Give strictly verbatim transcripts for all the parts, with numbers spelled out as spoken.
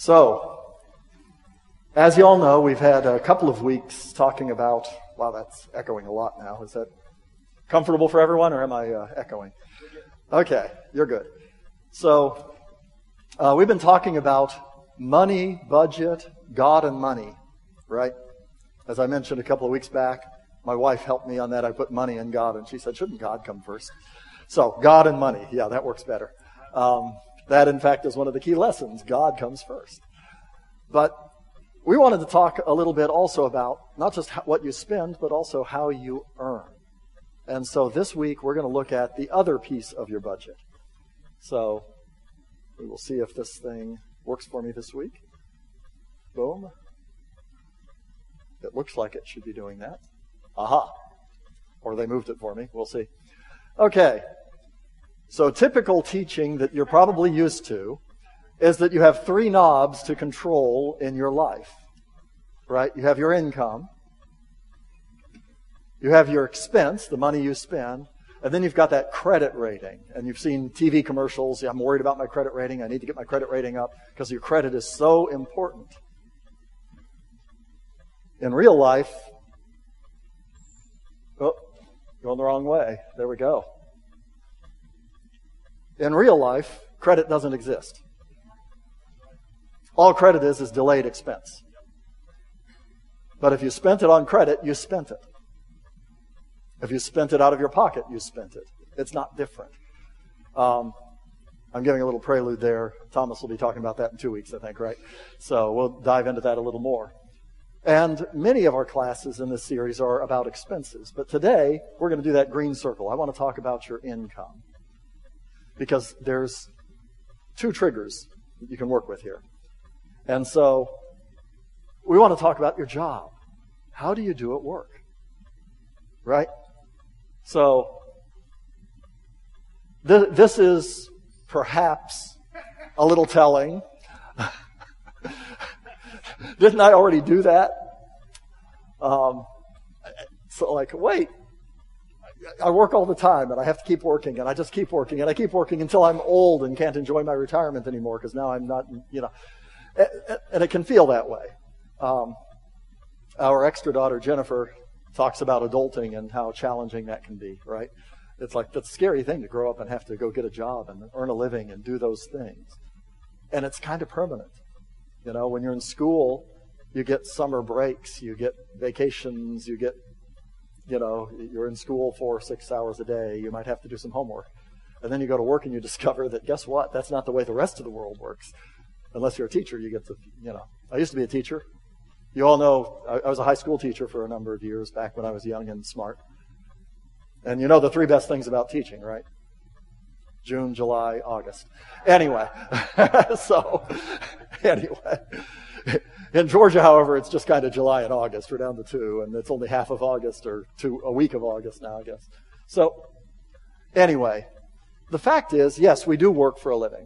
So, as you all know, we've had a couple of weeks talking about, wow, that's echoing a lot now. Is that comfortable for everyone, or am I uh, echoing? Okay, you're good. So, uh, we've been talking about money, budget, God, and money, right? As I mentioned a couple of weeks back, my wife helped me on that. I put money and God, and she said, shouldn't God come first? So, God and money, yeah, that works better. Um, that, in fact, is one of the key lessons. God comes first. But we wanted to talk a little bit also about not just how, what you spend, but also how you earn. And so this week, we're going to look at the other piece of your budget. So we will see if this thing works for me this week. Boom. It looks like it should be doing that. Aha. Or they moved it for me. We'll see. Okay. So typical teaching that you're probably used to is that you have three knobs to control in your life, right? You have your income, you have your expense, the money you spend, and then you've got that credit rating. And you've seen T V commercials, yeah, I'm worried about my credit rating, I need to get my credit rating up because your credit is so important. In real life, oh, going the wrong way. There we go. In real life, credit doesn't exist. All credit is is delayed expense. But if you spent it on credit, you spent it. If you spent it out of your pocket, you spent it. It's not different. Um, I'm giving a little prelude there. Thomas will be talking about that in two weeks, I think, right? So we'll dive into that a little more. And many of our classes in this series are about expenses. But today, we're going to do that green circle. I want to talk about your income. Because there's two triggers that you can work with here. And so we want to talk about your job. How do you do at work? Right? So th- this is perhaps a little telling. Didn't I already do that? Um, so like, wait. I work all the time, and I have to keep working, and I just keep working, and I keep working until I'm old and can't enjoy my retirement anymore because now I'm not, you know. And it can feel that way. Um, our extra daughter, Jennifer, talks about adulting and how challenging that can be, right? It's like that's a scary thing to grow up and have to go get a job and earn a living and do those things. And it's kind of permanent. You know, when you're in school, you get summer breaks, you get vacations, you get You know, you're in school for six hours a day. You might have to do some homework. And then you go to work and you discover that, guess what? That's not the way the rest of the world works. Unless you're a teacher, you get to, you know. I used to be a teacher. You all know I, I was a high school teacher for a number of years back when I was young and smart. And you know the three best things about teaching, right? June, July, August. Anyway. so, anyway. In Georgia, however, it's just kind of July and August. We're down to two, and it's only half of August, or two, a week of August now, I guess. So, anyway, the fact is, yes, we do work for a living.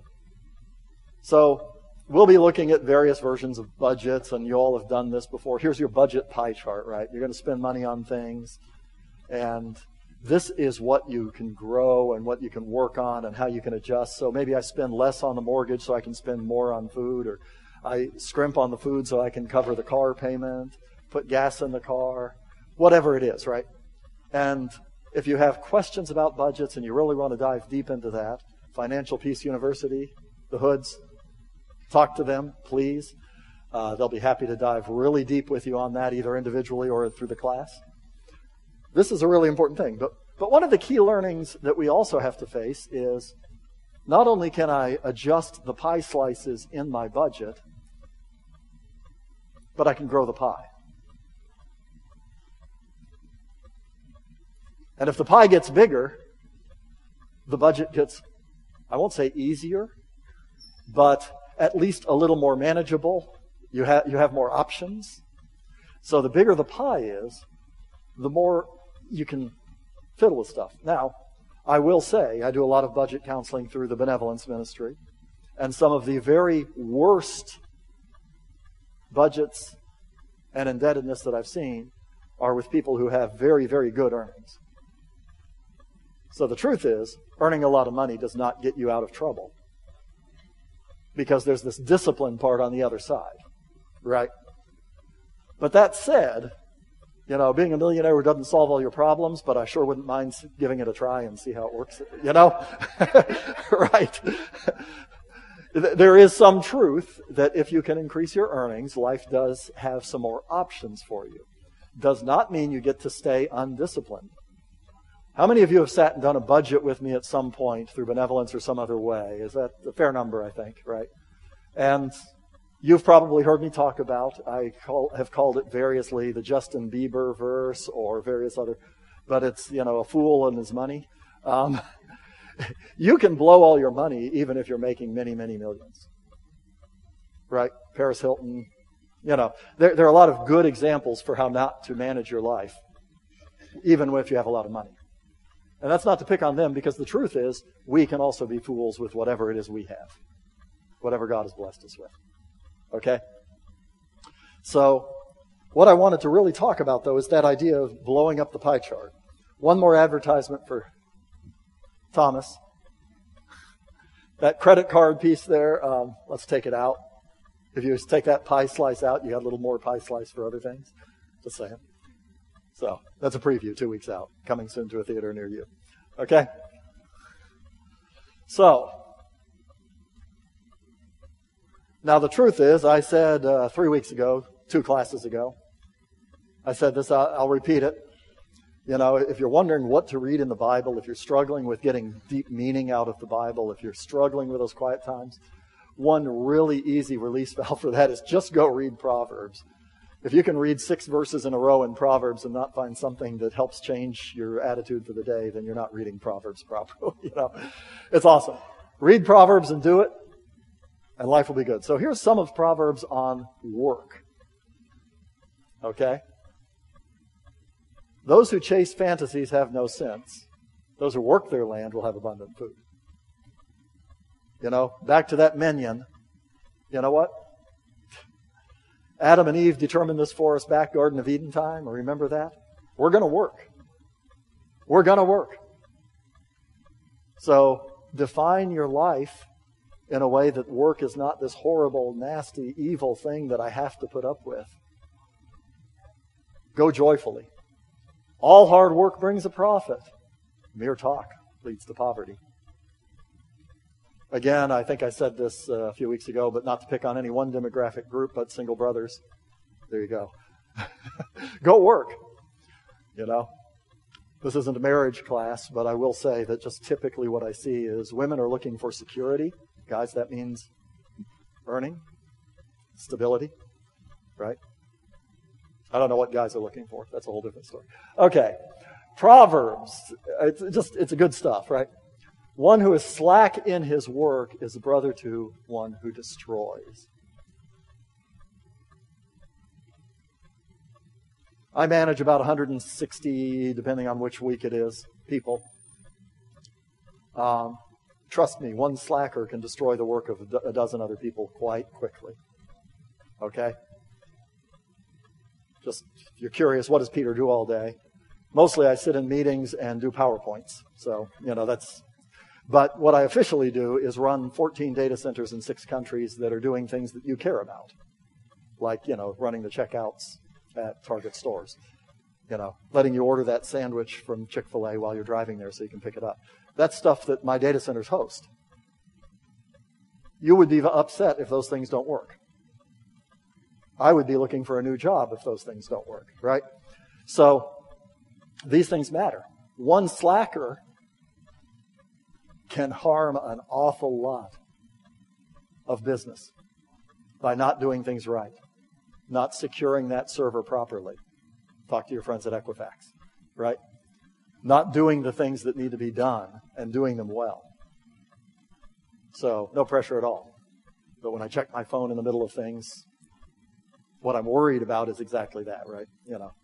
So, we'll be looking at various versions of budgets, and you all have done this before. Here's your budget pie chart, right? You're going to spend money on things, and this is what you can grow and what you can work on and how you can adjust. So maybe I spend less on the mortgage so I can spend more on food, or I scrimp on the food so I can cover the car payment, put gas in the car, whatever it is, right? And if you have questions about budgets and you really want to dive deep into that, Financial Peace University, the Hoods, talk to them, please. Uh, they'll be happy to dive really deep with you on that, either individually or through the class. This is a really important thing. But, but one of the key learnings that we also have to face is not only can I adjust the pie slices in my budget, but I can grow the pie. And if the pie gets bigger, the budget gets, I won't say easier, but at least a little more manageable. You have you have more options. So the bigger the pie is, the more you can fiddle with stuff. Now, I will say, I do a lot of budget counseling through the benevolence ministry, and some of the very worst budgets and indebtedness that I've seen are with people who have very, very good earnings. So the truth is, earning a lot of money does not get you out of trouble. because there's this discipline part on the other side, right? But that said, you know, being a millionaire doesn't solve all your problems, but I sure wouldn't mind giving it a try and see how it works, you know? Right? There is some truth that if you can increase your earnings, life does have some more options for you. Does not mean you get to stay undisciplined. How many of you have sat and done a budget with me at some point through benevolence or some other way? Is that a fair number, I think, right? And you've probably heard me talk about, I call, have called it variously the Justin Bieber verse or various other, but it's, you know, a fool and his money. Um, you can blow all your money even if you're making many, many millions. Right? Paris Hilton. You know, there, there are a lot of good examples for how not to manage your life, even if you have a lot of money. And that's not to pick on them, because the truth is, we can also be fools with whatever it is we have. Whatever God has blessed us with. Okay? So, what I wanted to really talk about, though, is that idea of blowing up the pie chart. One more advertisement for Thomas. That credit card piece there, um, let's take it out. If you just take that pie slice out, you got a little more pie slice for other things. Just saying. So, that's a preview, two weeks out. Coming soon to a theater near you. Okay? So, now the truth is, I said uh, three weeks ago, two classes ago, I said this, I'll, I'll repeat it. You know, if you're wondering what to read in the Bible, if you're struggling with getting deep meaning out of the Bible, if you're struggling with those quiet times, one really easy release valve for that is just go read Proverbs. If you can read six verses in a row in Proverbs and not find something that helps change your attitude for the day, then you're not reading Proverbs properly. You know, it's awesome. Read Proverbs and do it, and life will be good. So here's some of Proverbs on work. Okay? Those who chase fantasies have no sense. Those who work their land will have abundant food. You know, back to that minion. You know what? Adam and Eve determined this for us back Garden of Eden time. Remember that? We're going to work. We're going to work. So define your life in a way that work is not this horrible, nasty, evil thing that I have to put up with. Go joyfully. All hard work brings a profit. Mere talk leads to poverty. Again, I think I said this uh, a few weeks ago, but not to pick on any one demographic group, but single brothers. There you go. Go work. You know, this isn't a marriage class, but I will say that just typically what I see is women are looking for security. Guys, that means earning, stability, right? I don't know what guys are looking for. That's a whole different story. Okay. Proverbs. It's just, it's a good stuff, right? One who is slack in his work is a brother to one who destroys. I manage about one hundred sixty, depending on which week it is, people. Um, trust me, one slacker can destroy the work of a dozen other people quite quickly. Okay? Just, if you're curious, what does Peter do all day? Mostly I sit in meetings and do PowerPoints. So, you know, that's... But what I officially do is run fourteen data centers in six countries that are doing things that you care about. Like, you know, running the checkouts at Target stores. You know, letting you order that sandwich from Chick-fil-A while you're driving there so you can pick it up. That's stuff that my data centers host. You would be upset if those things don't work. I would be looking for a new job if those things don't work, right? So, these things matter. One slacker can harm an awful lot of business by not doing things right, not securing that server properly. Talk to your friends at Equifax, right? Not doing the things that need to be done and doing them well. So, no pressure at all. But when I check my phone in the middle of things, what I'm worried about is exactly that, right? You know.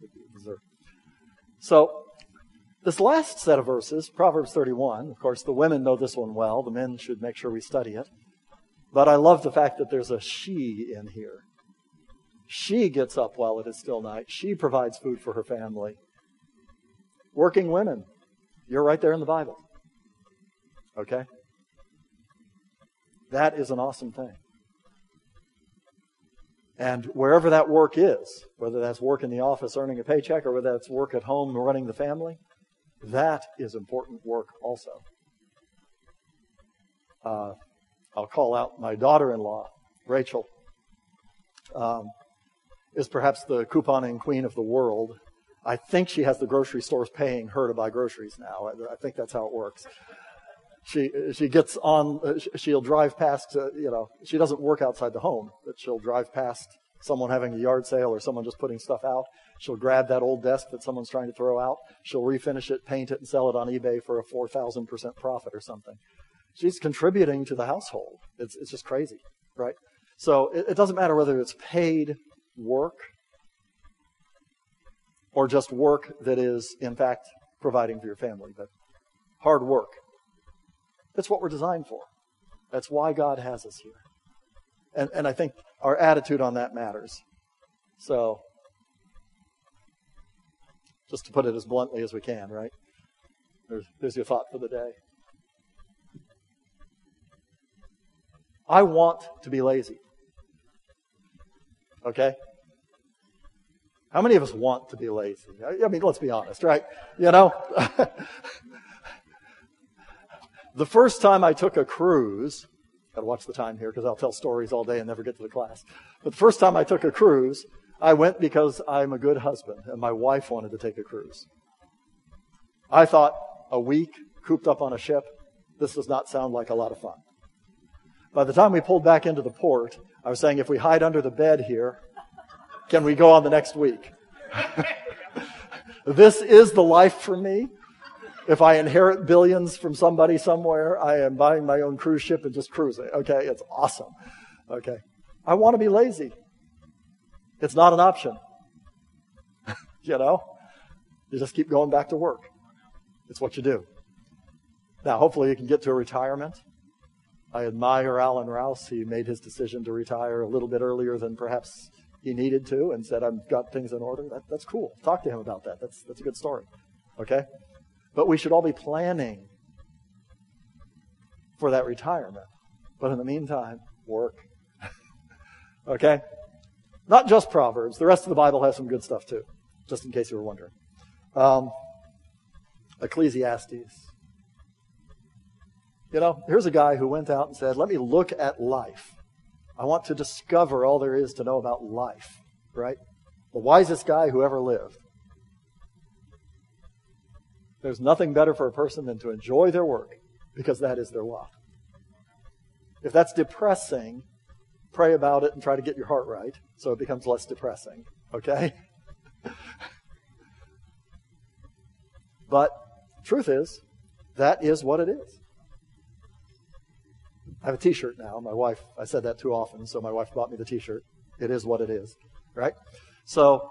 So, this last set of verses, Proverbs thirty-one, of course, the women know this one well. The men should make sure we study it. But I love the fact that there's a she in here. She gets up while it is still night. She provides food for her family. Working women, you're right there in the Bible. Okay? That is an awesome thing. And wherever that work is, whether that's work in the office earning a paycheck or whether that's work at home running the family, that is important work also. Uh, I'll call out my daughter-in-law, Rachel, um, is perhaps the couponing queen of the world. I think she has the grocery stores paying her to buy groceries now. I, I think that's how it works. She she gets on, she'll drive past, uh, you know, she doesn't work outside the home, but she'll drive past someone having a yard sale or someone just putting stuff out. She'll grab that old desk that someone's trying to throw out. She'll refinish it, paint it, and sell it on eBay for a four thousand percent profit or something. She's contributing to the household. It's it's just crazy, right? So it, it doesn't matter whether it's paid work or just work that is, in fact, providing for your family, but hard work. That's what we're designed for. That's why God has us here. And and I think our attitude on that matters. So, just to put it as bluntly as we can, right? There's, there's your thought for the day. I want to be lazy. Okay? How many of us want to be lazy? I mean, let's be honest, right? You know? The first time I took a cruise, gotta watch the time here because I'll tell stories all day and never get to the class. But the first time I took a cruise, I went because I'm a good husband and my wife wanted to take a cruise. I thought a week cooped up on a ship, this does not sound like a lot of fun. By the time we pulled back into the port, I was saying, if we hide under the bed here, can we go on the next week? This is the life for me. If I inherit billions from somebody somewhere, I am buying my own cruise ship and just cruising. Okay, it's awesome. Okay. I want to be lazy. It's not an option. You know? You just keep going back to work. It's what you do. Now, hopefully you can get to a retirement. I admire Alan Rouse. He made his decision to retire a little bit earlier than perhaps he needed to and said, I've got things in order. That, that's cool. Talk to him about that. That's, that's a good story. Okay? But we should all be planning for that retirement. But in the meantime, work. Okay? Not just Proverbs. The rest of the Bible has some good stuff too, just in case you were wondering. Um, Ecclesiastes. You know, here's a guy who went out and said, let me look at life. I want to discover all there is to know about life, right? The wisest guy who ever lived. There's nothing better for a person than to enjoy their work because that is their lot. If that's depressing, pray about it and try to get your heart right so it becomes less depressing, okay? But truth is, that is what it is. I have a t-shirt now. My wife, I said that too often, so my wife bought me the t-shirt. It is what it is, right? So,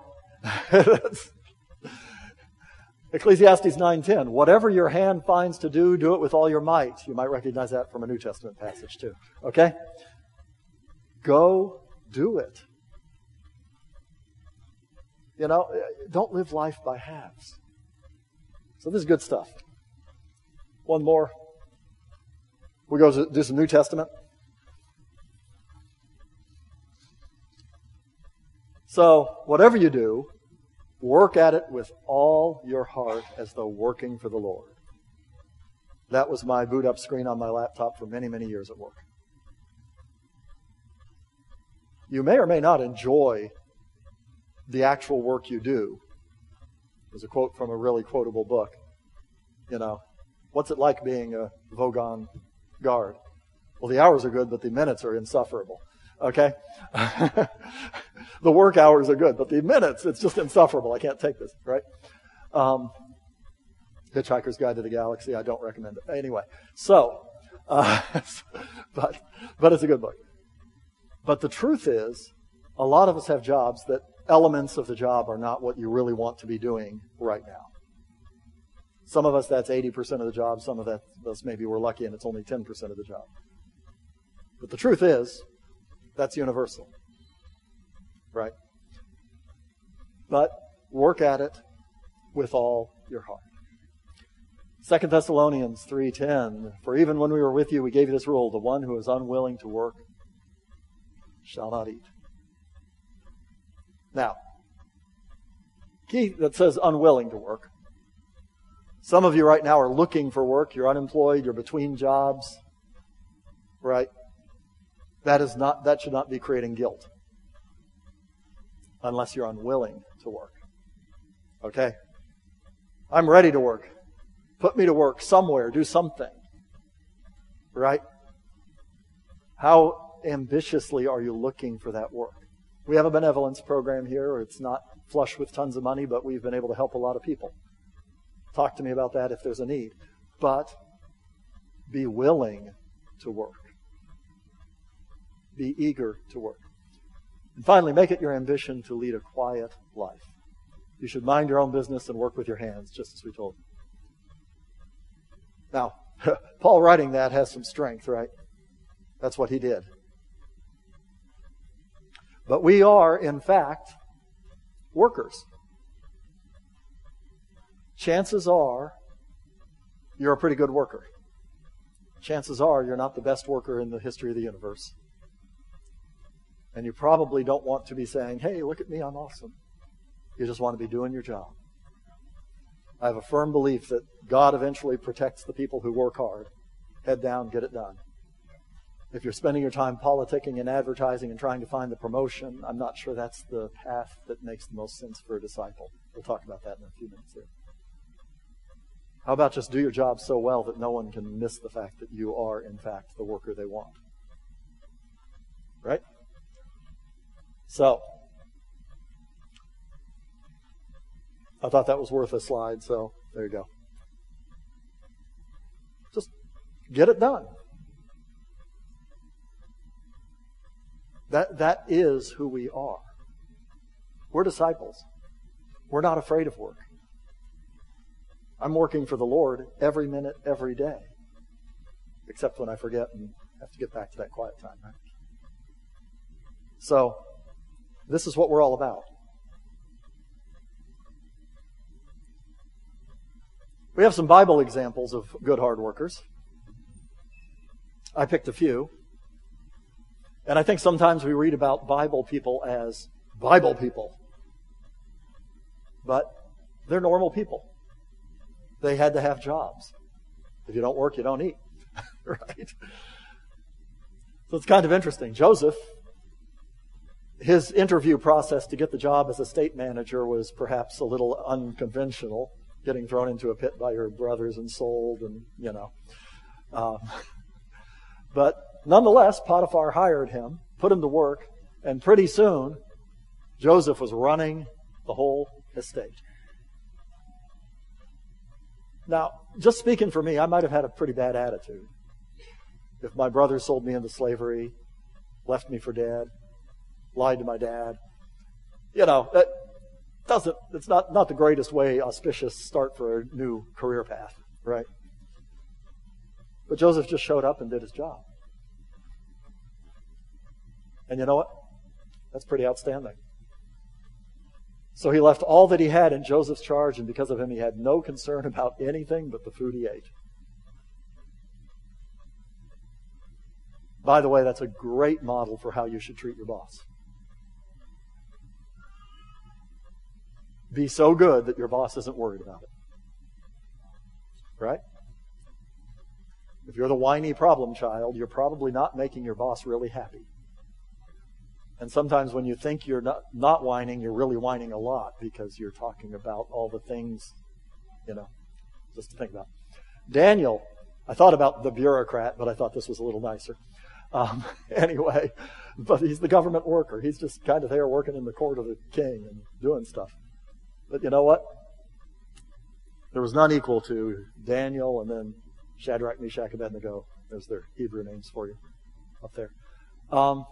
Ecclesiastes nine ten, whatever your hand finds to do, do it with all your might. You might recognize that from a New Testament passage too, okay? Go do it. You know, don't live life by halves. So this is good stuff. One more. We go to do some New Testament. So, whatever you do, work at it with all your heart as though working for the Lord. That was my boot up screen on my laptop for many, many years at work. You may or may not enjoy the actual work you do. There's a quote from a really quotable book. You know, what's it like being a Vogon guard? Well, the hours are good, but the minutes are insufferable. Okay? The work hours are good, but the minutes, it's just insufferable. I can't take this, right? Um, Hitchhiker's Guide to the Galaxy, I don't recommend it. Anyway, so, uh, but, but it's a good book. But the truth is, a lot of us have jobs that elements of the job are not what you really want to be doing right now. Some of us, that's eighty percent of the job. Some of us, maybe we're lucky and it's only ten percent of the job. But the truth is, that's universal. Right? But work at it with all your heart. Second Thessalonians three ten, for even when we were with you, we gave you this rule, the one who is unwilling to work shall not eat. Now, key that says unwilling to work. Some of you right now are looking for work. You're unemployed. You're between jobs. Right? That is not, that should not be creating guilt. Unless you're unwilling to work. Okay? I'm ready to work. Put me to work somewhere. Do something. Right? How ambitiously are you looking for that work? We have a benevolence program here. It's not flush with tons of money, but we've been able to help a lot of people. Talk to me about that if there's a need. But be willing to work. Be eager to work. And finally, make it your ambition to lead a quiet life. You should mind your own business and work with your hands, just as we told you. Now, Paul writing that has some strength, right? That's what he did. But we are, in fact, workers. Chances are you're a pretty good worker. Chances are you're not the best worker in the history of the universe. And you probably don't want to be saying, hey, look at me, I'm awesome. You just want to be doing your job. I have a firm belief that God eventually protects the people who work hard. Head down, get it done. If you're spending your time politicking and advertising and trying to find the promotion, I'm not sure that's the path that makes the most sense for a disciple. We'll talk about that in a few minutes here. How about just do your job so well that no one can miss the fact that you are, in fact, the worker they want? Right? So, I thought that was worth a slide, so there you go. Just get it done. That, that is who we are. We're disciples. We're not afraid of work. I'm working for the Lord every minute, every day. Except when I forget and have to get back to that quiet time, right? So, this is what we're all about. We have some Bible examples of good hard workers. I picked a few. And I think sometimes we read about Bible people as Bible people. But they're normal people. They had to have jobs. If you don't work, you don't eat. Right? So it's kind of interesting. Joseph, his interview process to get the job as a state manager was perhaps a little unconventional. Getting thrown into a pit by your brothers and sold and, you know. Um, but nonetheless, Potiphar hired him, put him to work, and pretty soon, Joseph was running the whole estate. Now, just speaking for me, I might have had a pretty bad attitude. If my brothers sold me into slavery, left me for dead, lied to my dad, you know, that doesn't, it's not, not the greatest way, auspicious start for a new career path, right? But Joseph just showed up and did his job. And you know what? That's pretty outstanding. So he left all that he had in Joseph's charge, and because of him, he had no concern about anything but the food he ate. By the way, that's a great model for how you should treat your boss. Be so good that your boss isn't worried about it. Right? If you're the whiny problem child, you're probably not making your boss really happy. And sometimes when you think you're not, not whining, you're really whining a lot because you're talking about all the things, you know, just to think about. Daniel, I thought about the bureaucrat, but I thought this was a little nicer. Um, anyway, but he's the government worker. He's just kind of there working in the court of the king and doing stuff. But you know what? There was none equal to Daniel and then Shadrach, Meshach, Abednego. There's their Hebrew names for you up there. Um,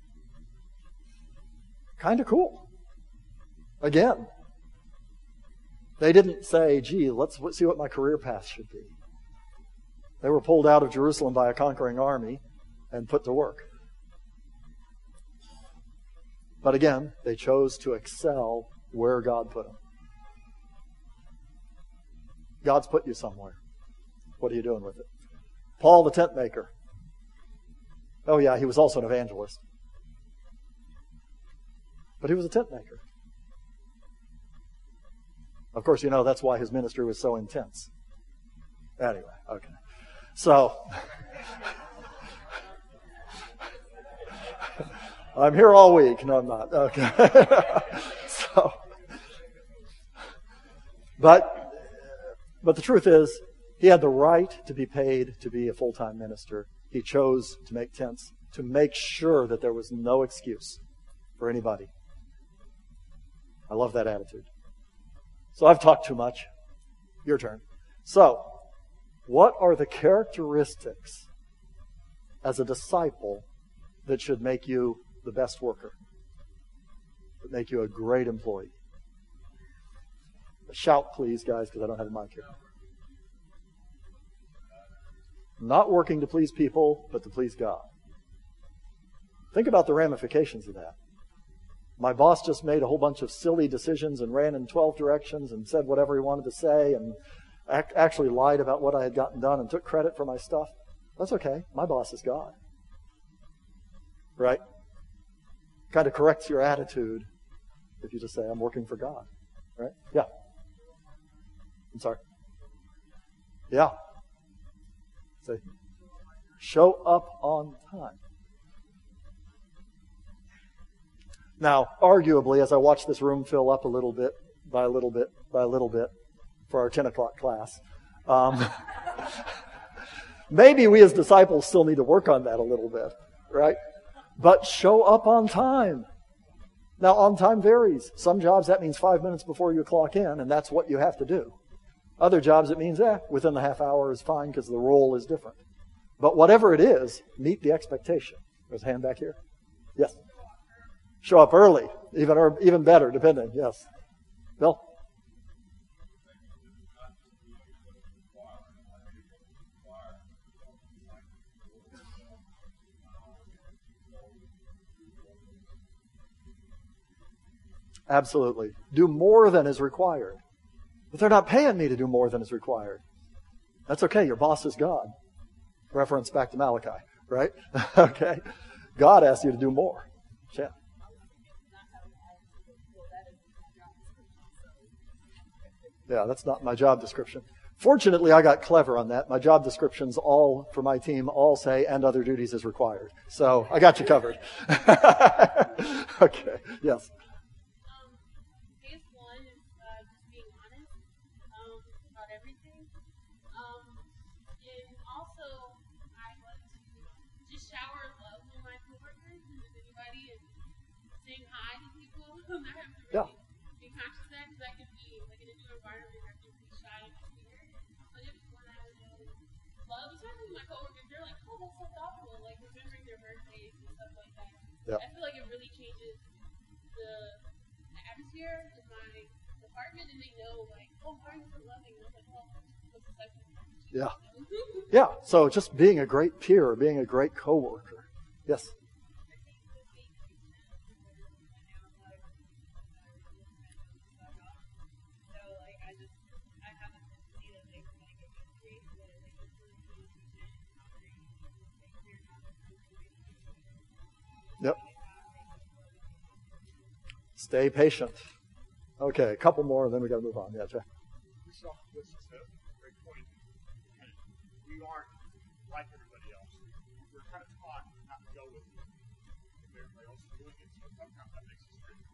kind of cool. Again, they didn't say, gee, let's see what my career path should be. They were pulled out of Jerusalem by a conquering army and put to work. But again, they chose to excel where God put them. God's put you somewhere. What are you doing with it? Paul the tent maker. Oh yeah, he was also an evangelist. But he was a tent maker. Of course, you know that's why his ministry was so intense. Anyway, okay. So, I'm here all week. No, I'm not. Okay. so, but, but the truth is, he had the right to be paid to be a full-time minister. He chose to make tents to make sure that there was no excuse for anybody. I love that attitude. So I've talked too much. Your turn. So, what are the characteristics as a disciple that should make you the best worker? That make you a great employee? Shout, please, guys, because I don't have a mic here. Not working to please people, but to please God. Think about the ramifications of that. My boss just made a whole bunch of silly decisions and ran in twelve directions and said whatever he wanted to say and ac- actually lied about what I had gotten done and took credit for my stuff. That's okay. My boss is God. Right? Kind of corrects your attitude if you just say, I'm working for God. Right? Yeah. I'm sorry. Yeah. Say, show up on time. Now, arguably, as I watch this room fill up a little bit, by a little bit, by a little bit, for our ten o'clock class, um, maybe we as disciples still need to work on that a little bit, right? But show up on time. Now, on time varies. Some jobs, that means five minutes before you clock in, and that's what you have to do. Other jobs, it means, eh, within the half hour is fine because the role is different. But whatever it is, meet the expectation. There's a hand back here. Yes. Show up early, even or even better, depending. Yes. Bill? Absolutely. Do more than is required. But they're not paying me to do more than is required. That's okay. Your boss is God. Reference back to Malachi, right? Okay. God asks you to do more. Yeah. Yeah, that's not my job description. Fortunately, I got clever on that. My job descriptions all, for my team, all say, and other duties as required. So I got you covered. Okay, yes. Um, phase one is uh, just being honest um, about everything. Um, and also, I like to just shower love on my coworkers and with anybody and saying hi to people. I have to really Yeah. be conscious of that because I can be, like, in a new environment, I can be shy and scared. But if when I love, especially my coworkers, they're like, oh, that's so thoughtful, like remembering their birthdays and stuff like that. Yep. I feel like it really changes the atmosphere in my department, and they know, like, oh, why are you so loving? And I'm like, well, what's the second? Yeah. Yeah. So just being a great peer, being a great coworker. Yes. Yep. Stay patient. Okay, a couple more, and then we got to move on. Yeah, Jeff. This is a great point. We aren't like everybody else. We're kind of taught not to go with it. If everybody else is doing it, so sometimes that makes us crazy.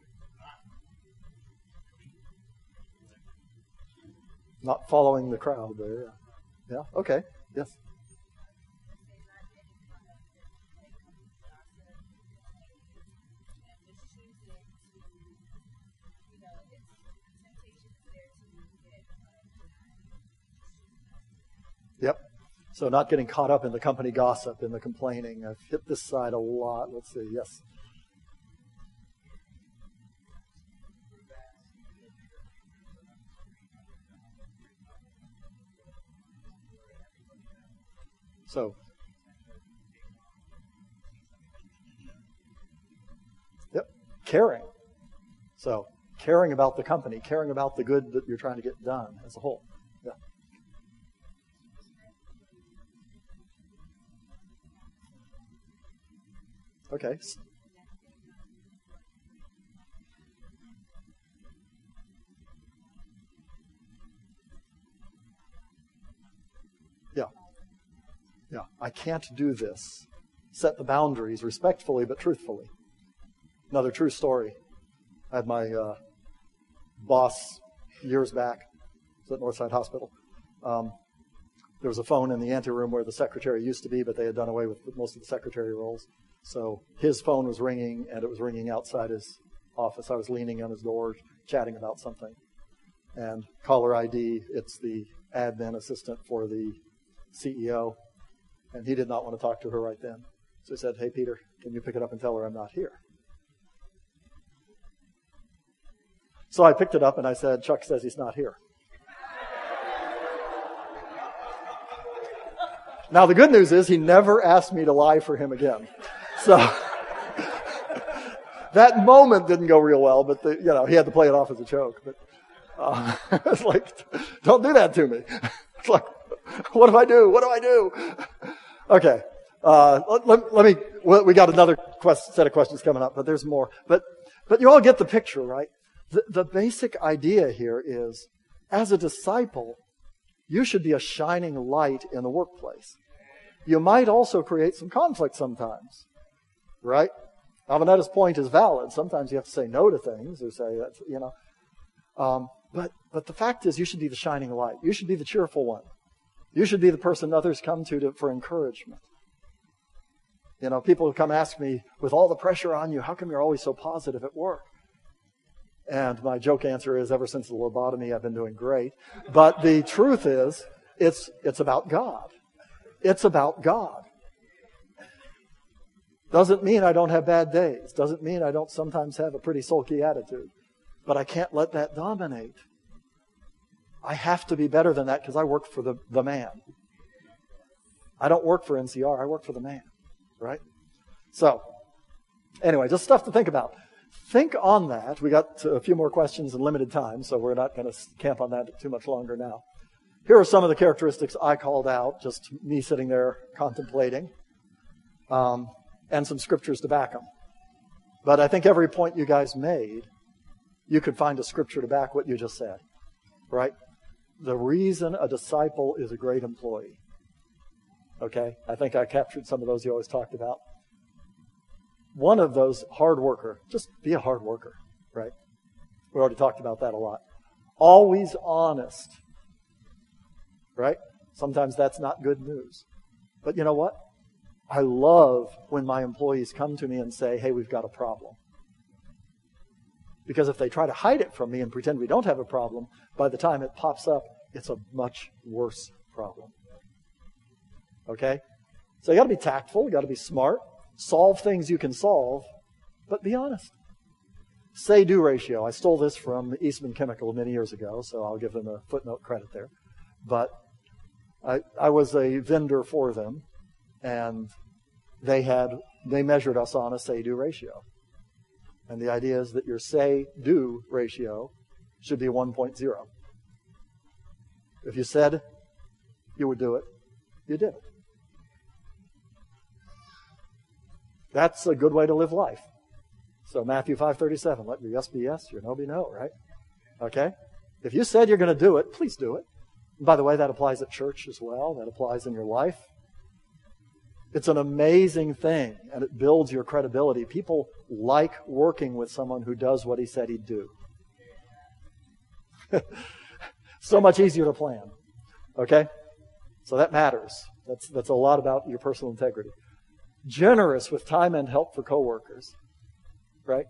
Not following the crowd there. Yeah. Yeah. Okay. Yes. Yep. So not getting caught up in the company gossip, in the complaining. I've hit this side a lot. Let's see. Yes. So, yep, caring. So, caring about the company, caring about the good that you're trying to get done as a whole. Yeah. Okay. I can't do this. Set the boundaries respectfully but truthfully. Another true story. I had my uh, boss years back. It was at Northside Hospital. Um, there was a phone in the anteroom where the secretary used to be, but they had done away with most of the secretary roles. So his phone was ringing, and it was ringing outside his office. I was leaning on his door, chatting about something. And caller I D, it's the admin assistant for the C E O. And he did not want to talk to her right then. So he said, hey, Peter, can you pick it up and tell her I'm not here? So I picked it up and I said, Chuck says he's not here. Now, the good news is he never asked me to lie for him again. So that moment didn't go real well, but the, you know, he had to play it off as a joke. But uh, it's like, don't do that to me. It's like, what do I do? What do I do? Okay. Uh, let, let, let me, we got another quest, set of questions coming up, but there's more. But, but you all get the picture, right? The, the basic idea here is, as a disciple, you should be a shining light in the workplace. You might also create some conflict sometimes, right? Alvanetta's point is valid. Sometimes you have to say no to things or say, that's, you know. Um, but, but the fact is, you should be the shining light. You should be the cheerful one. You should be the person others come to, to for encouragement. You know, people come ask me, with all the pressure on you, how come you're always so positive at work? And my joke answer is, ever since the lobotomy, I've been doing great. But the truth is, it's it's about God. It's about God. Doesn't mean I don't have bad days. Doesn't mean I don't sometimes have a pretty sulky attitude. But I can't let that dominate. I have to be better than that because I work for the, the man. I don't work for N C R. I work for the man. Right? So, anyway, just stuff to think about. Think on that. We got a few more questions in limited time, so we're not going to camp on that too much longer now. Here are some of the characteristics I called out, just me sitting there contemplating, um, and some scriptures to back them. But I think every point you guys made, you could find a scripture to back what you just said. Right? The reason a disciple is a great employee. Okay? I think I captured some of those you always talked about. One of those, hard worker. Just be a hard worker, right? We already talked about that a lot. Always honest, right? Sometimes that's not good news. But you know what? I love when my employees come to me and say, hey, we've got a problem. Because if they try to hide it from me and pretend we don't have a problem, by the time it pops up, it's a much worse problem. Okay? So you got to be tactful, you got to be smart, solve things you can solve, but be honest. Say-do ratio. I stole this from Eastman Chemical many years ago, so I'll give them a footnote credit there. But I, I was a vendor for them, and they had they measured us on a say-do ratio. And the idea is that your say-do ratio should be one point oh. If you said you would do it, you did it. That's a good way to live life. So Matthew five thirty-seven, let your yes be yes, your no be no, right? Okay? If you said you're going to do it, please do it. And by the way, that applies at church as well. That applies in your life. It's an amazing thing, and it builds your credibility. People like working with someone who does what he said he'd do. So much easier to plan. Okay? So that matters. That's, that's a lot about your personal integrity. Generous with time and help for coworkers. Right?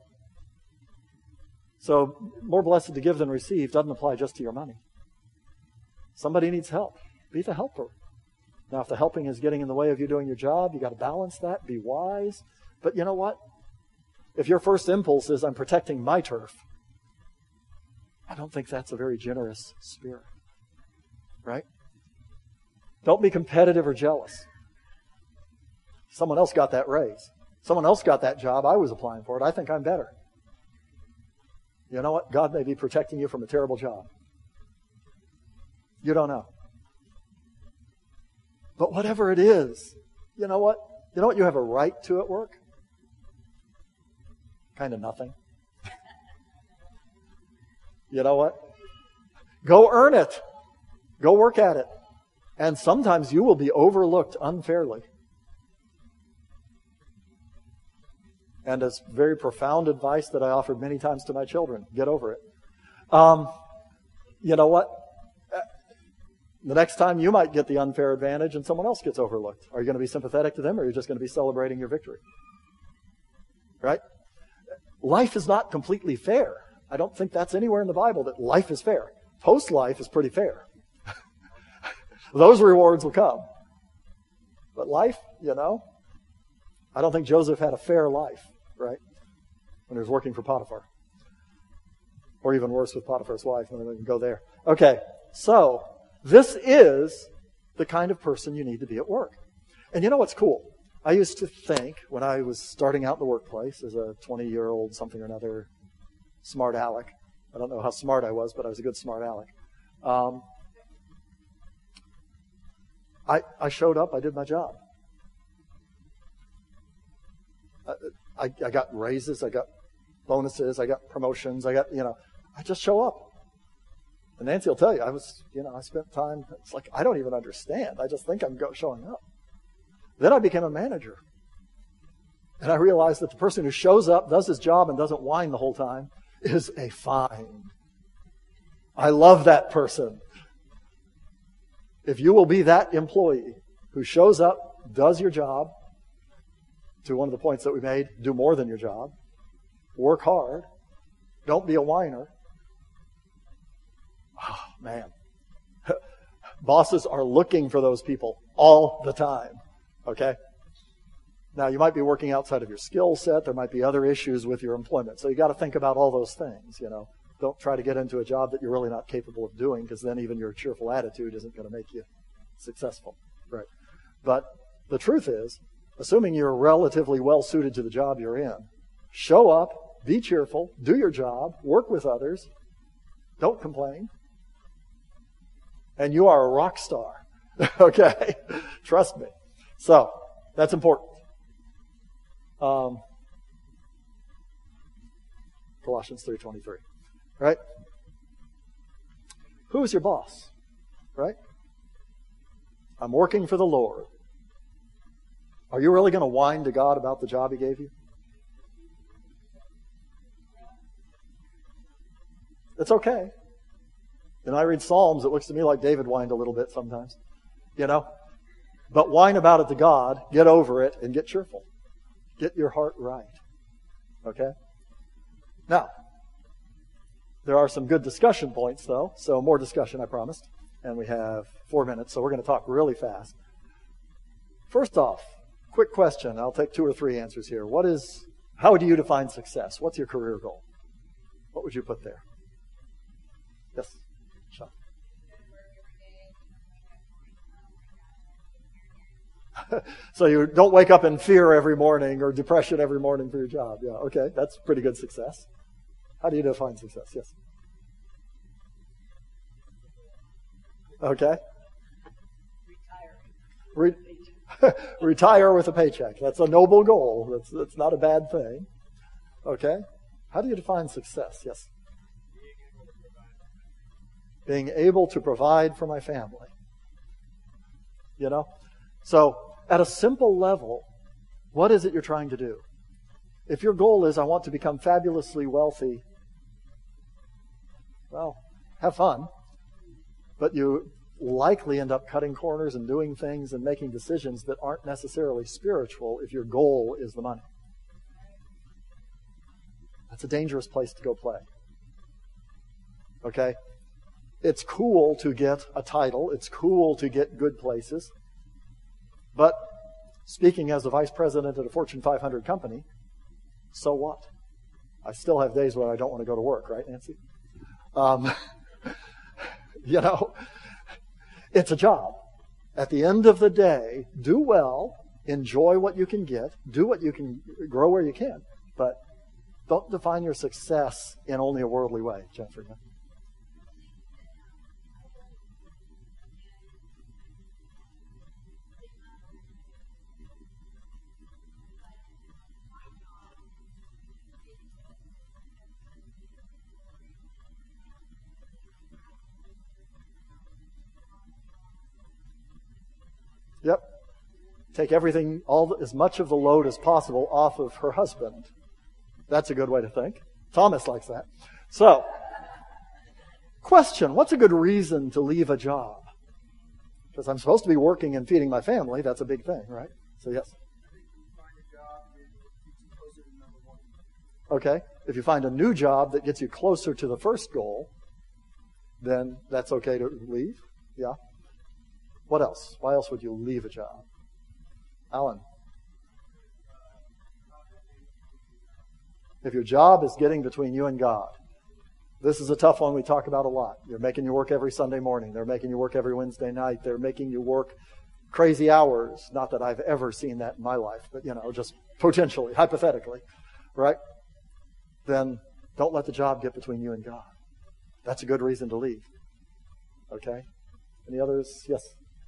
So, more blessed to give than receive doesn't apply just to your money. Somebody needs help. Be the helper. Now, if the helping is getting in the way of you doing your job, you got to balance that, be wise. But you know what? If your first impulse is, I'm protecting my turf, I don't think that's a very generous spirit. Right? Don't be competitive or jealous. Someone else got that raise. Someone else got that job. I was applying for it. I think I'm better. You know what? God may be protecting you from a terrible job. You don't know. But whatever it is, you know what? You know what you have a right to at work? Kind of nothing. You know what? Go earn it. Go work at it. And sometimes you will be overlooked unfairly. And it's very profound advice that I offered many times to my children. Get over it. Um, you know what? The next time you might get the unfair advantage and someone else gets overlooked. Are you going to be sympathetic to them, or are you just going to be celebrating your victory? Right? Life is not completely fair. I don't think that's anywhere in the Bible that life is fair. Post-life is pretty fair. Those rewards will come. But life, you know, I don't think Joseph had a fair life, right? When he was working for Potiphar. Or even worse with Potiphar's wife. And then we can go there. Okay, so this is the kind of person you need to be at work. And you know what's cool? I used to think when I was starting out in the workplace as a twenty-year-old something or another smart aleck. I don't know how smart I was, but I was a good smart aleck. Um, I, I showed up, I did my job. I, I, I got raises, I got bonuses, I got promotions, I got, you know, I just show up. And Nancy will tell you, I was, you know, I spent time, it's like, I don't even understand. I just think I'm go, showing up. Then I became a manager. And I realized that the person who shows up, does his job, and doesn't whine the whole time is a find. I love that person. If you will be that employee who shows up, does your job, to one of the points that we made, do more than your job, work hard, don't be a whiner. Oh, man. Bosses are looking for those people all the time. Okay? Now, you might be working outside of your skill set. There might be other issues with your employment. So you got to think about all those things, you know. Don't try to get into a job that you're really not capable of doing, because then even your cheerful attitude isn't going to make you successful. Right? But the truth is, assuming you're relatively well suited to the job you're in, show up, be cheerful, do your job, work with others, don't complain, and you are a rock star. Okay? Trust me. So, that's important. Um, Colossians three twenty-three. Right? Who is your boss? Right? I'm working for the Lord. Are you really going to whine to God about the job He gave you? It's okay. And I read Psalms, it looks to me like David whined a little bit sometimes. You know? But whine about it to God, get over it, and get cheerful. Get your heart right. Okay? Now, there are some good discussion points, though. So more discussion, I promised. And we have four minutes, so we're going to talk really fast. First off, quick question. I'll take two or three answers here. What is, how do you define success? What's your career goal? What would you put there? Yes, Sean. So you don't wake up in fear every morning or depression every morning for your job. Yeah, okay, that's pretty good success. How do you define success? Yes. Okay. Re- Retire with a paycheck. That's a noble goal. That's that's not a bad thing. Okay. How do you define success? Yes. Being able to provide for my family. You know? So, at a simple level, what is it you're trying to do? If your goal is, I want to become fabulously wealthy, well, have fun. But you likely end up cutting corners and doing things and making decisions that aren't necessarily spiritual if your goal is the money. That's a dangerous place to go play. Okay? It's cool to get a title. It's cool to get good places. But speaking as a vice president at a Fortune five hundred company, so what? I still have days when I don't want to go to work, right, Nancy? Um, you know, it's a job. At the end of the day, do well, enjoy what you can get, do what you can, grow where you can, but don't define your success in only a worldly way, Jennifer. Yep. Take everything, all as much of the load as possible off of her husband. That's a good way to think. Thomas likes that. So, question, what's a good reason to leave a job? Because I'm supposed to be working and feeding my family. That's a big thing, right? So, yes. Okay. If you find a new job that gets you closer to the first goal, then that's okay to leave. Yeah. What else? Why else would you leave a job? Alan? If your job is getting between you and God, this is a tough one we talk about a lot. They're making you work every Sunday morning. They're making you work every Wednesday night. They're making you work crazy hours. Not that I've ever seen that in my life, but, you know, just potentially, hypothetically, right? Then don't let the job get between you and God. That's a good reason to leave. Okay? Any others? Yes?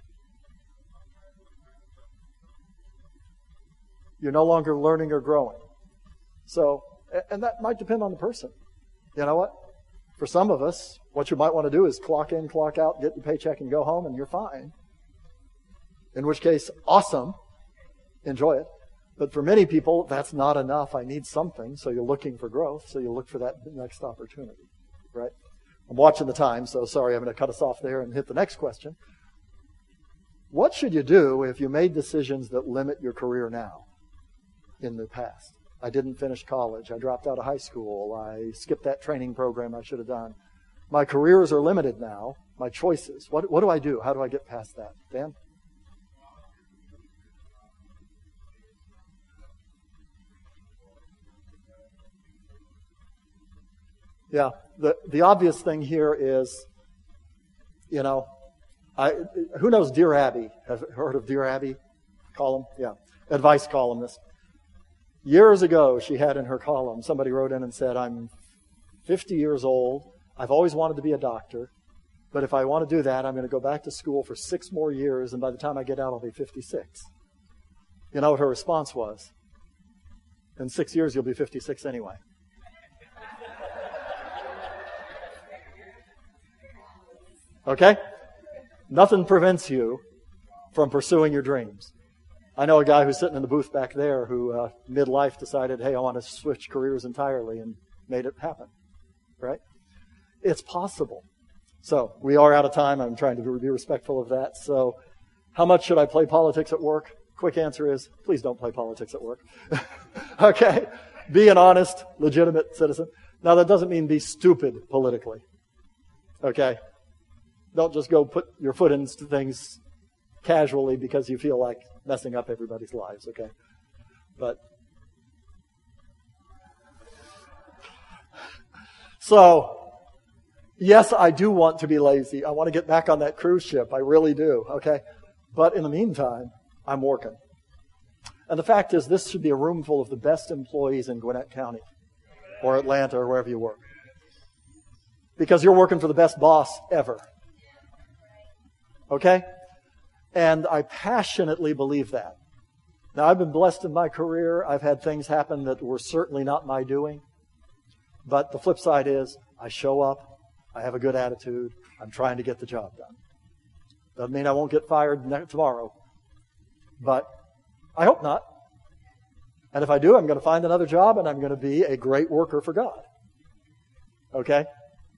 You're no longer learning or growing. So, and that might depend on the person. You know what? For some of us, what you might want to do is clock in, clock out, get your paycheck, and go home, and you're fine. In which case, awesome. Enjoy it. But for many people, that's not enough. I need something. So you're looking for growth. So you look for that next opportunity. Right? I'm watching the time, so sorry, I'm going to cut us off there and hit the next question. What should you do if you made decisions that limit your career now in the past? I didn't finish college. I dropped out of high school. I skipped that training program I should have done. My careers are limited now. My choices. What, what do I do? How do I get past that? Dan? Yeah, the the obvious thing here is, you know, I who knows Dear Abby? Have you heard of Dear Abby? Column? Yeah, advice columnist. Years ago, she had in her column, somebody wrote in and said, I'm fifty years old. I've always wanted to be a doctor. But if I want to do that, I'm going to go back to school for six more years, and by the time I get out, I'll be fifty-six. You know what her response was? In six years, you'll be fifty-six anyway. Okay? Nothing prevents you from pursuing your dreams. I know a guy who's sitting in the booth back there who, uh, midlife, decided, hey, I want to switch careers entirely, and made it happen. Right? It's possible. So, we are out of time. I'm trying to be respectful of that. So, how much should I play politics at work? Quick answer is, please don't play politics at work. Okay? Be an honest, legitimate citizen. Now, that doesn't mean be stupid politically. Okay? Don't just go put your foot into things casually because you feel like messing up everybody's lives, okay? But, so, yes, I do want to be lazy. I want to get back on that cruise ship. I really do, okay? But in the meantime, I'm working. And the fact is, this should be a room full of the best employees in Gwinnett County or Atlanta or wherever you work. Because you're working for the best boss ever. Okay? And I passionately believe that. Now, I've been blessed in my career. I've had things happen that were certainly not my doing. But the flip side is, I show up. I have a good attitude. I'm trying to get the job done. Doesn't mean I won't get fired tomorrow. But I hope not. And if I do, I'm going to find another job and I'm going to be a great worker for God. Okay?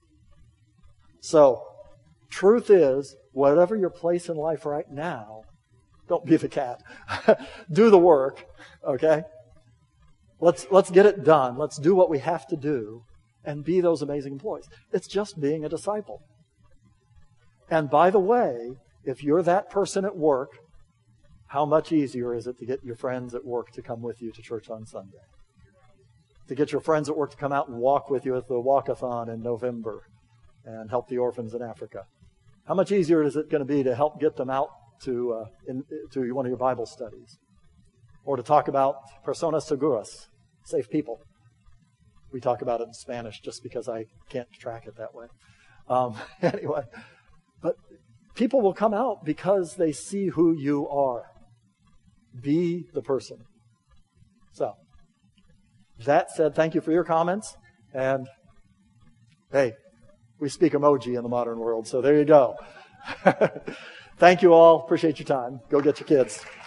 So, truth is, whatever your place in life right now, don't be the cat. Do the work, okay? Let's let's get it done. Let's do what we have to do and be those amazing employees. It's just being a disciple. And by the way, if you're that person at work, how much easier is it to get your friends at work to come with you to church on Sunday? To get your friends at work to come out and walk with you at the walkathon in November and help the orphans in Africa? How much easier is it going to be to help get them out to uh, in, to one of your Bible studies? Or to talk about personas seguras, safe people. We talk about it in Spanish just because I can't track it that way. Um, anyway, but people will come out because they see who you are. Be the person. So, that said, thank you for your comments. And, hey, we speak emoji in the modern world, so there you go. Thank you all. Appreciate your time. Go get your kids.